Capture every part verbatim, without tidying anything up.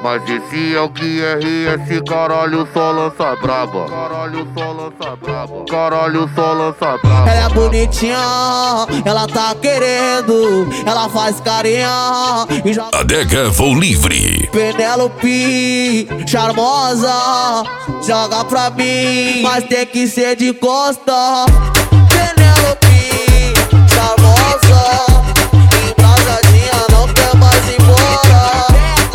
Mas esse é o Q R S, caralho, só lança braba. Caralho, só lança braba. Caralho, só lança braba. Ela é bonitinha, ela tá querendo, ela faz carinha e joga. Adega Voo Livre. Penélope, charmosa, joga pra mim, mas tem que ser de costa. Penélope, charmosa, embrasadinha, não quer mais ir embora.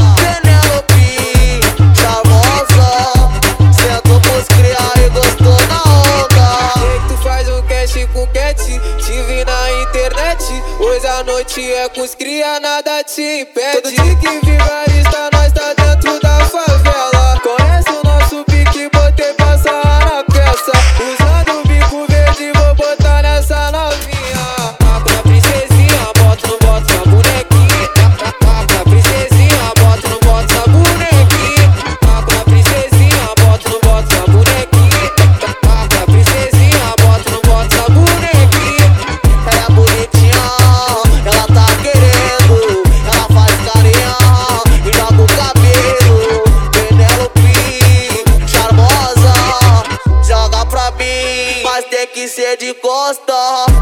Penélope, charmosa, sentou pros criar e gostou na onda. Sei que tu faz um cash com cat, te vi na internet. Hoje a noite é com os cria, nada te impede. Todo dia que vigarista, nós tá dentro da favela. Conhece o nosso pique, botei pra sarrar na peça. Usando o bico verde, vou botar nessa novinha. Taco na princesinha, bota no bota na bonequinha. Taco na princesinha, bota no bota na bonequinha. Taco na princesinha, bota no bota na bonequinha. Taco na princesinha, bota no bota na bonequinha. Ela é bonitinha, ela tá querendo, ela faz carinha e joga o cabelo. Penélope, charmosa, joga pra mim, mas tem que ser de costa.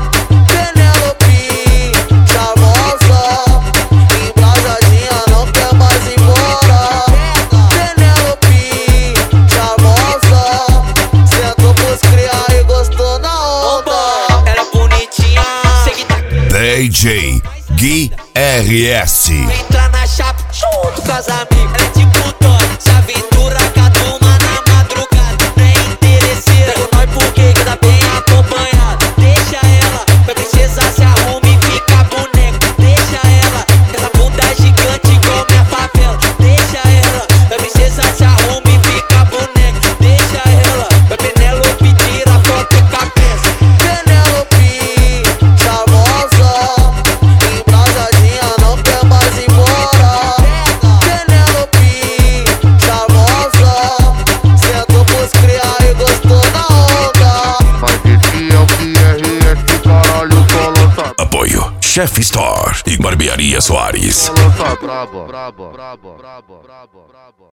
Penélope, charmosa, embrasadinha, não quer mais ir embora. Penélope, charmosa, sentou pros criar e gostou na onda. Ela é bonitinha, sei que tá. D J Q R S. Entra na chapa junto com as amigas. Ela é tipo Tony, se aventura com a turma na madrugada. Nem interesseira, pega nós porque que tá bem acompanhada. Deixa ela, pra princesa se arruma e fica boneca. Deixa ela, essa bunda gigante igual minha favela. Deixa ela, pra princesa se arruma e fica boneca. Deixa ela, pra Penélope tira foto com a peça. Penélope, charmosa, embrasadinha, não quer mais ir embora. Penélope, charmosa, sentou pros criar e gostou na onda. Mas esse é o Q R S, caralho, só lança. Apoio Chef Store e Barbearia Soares. Só lança braba. Braba, braba, braba, braba, braba.